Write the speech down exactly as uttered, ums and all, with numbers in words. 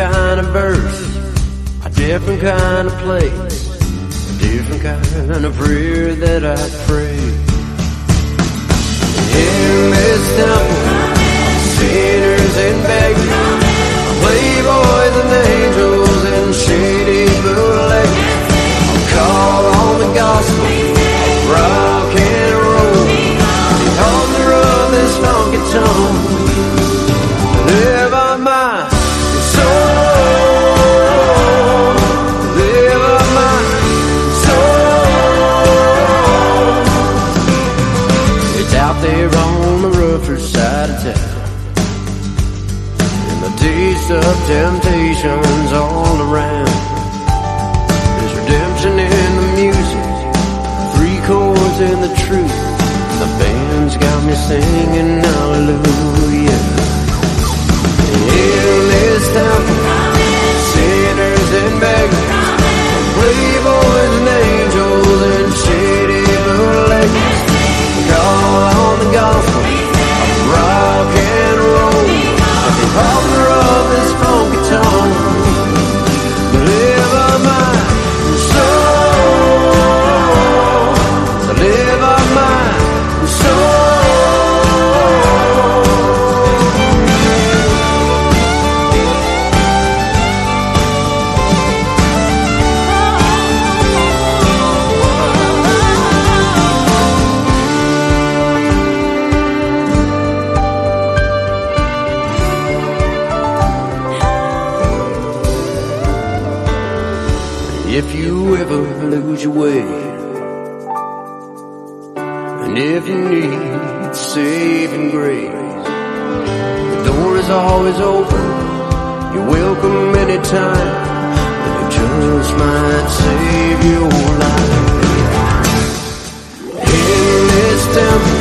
kind of verse, a different kind of place, a different kind of prayer that I pray. In this temple, sinners and beggars, playboys and angels and shady bootleggers, I'll call on the gospel, rock and roll, on the road this funky tone, live on my soul, live on my soul. It's out there on the rougher side of town, and the taste of temptations all around. There's redemption in the music, three chords in the truth. The band's got me singing hallelujah. In this temple, sinners and beggars, playboys and angels and shady bootleggers, call on the gospel, rock and roll, at the altar of this funky tone, live on my soul, live on my soul. If you ever lose your way, and if you need saving grace, the door is always open, you're welcome anytime, and it just might save your life. In this temple,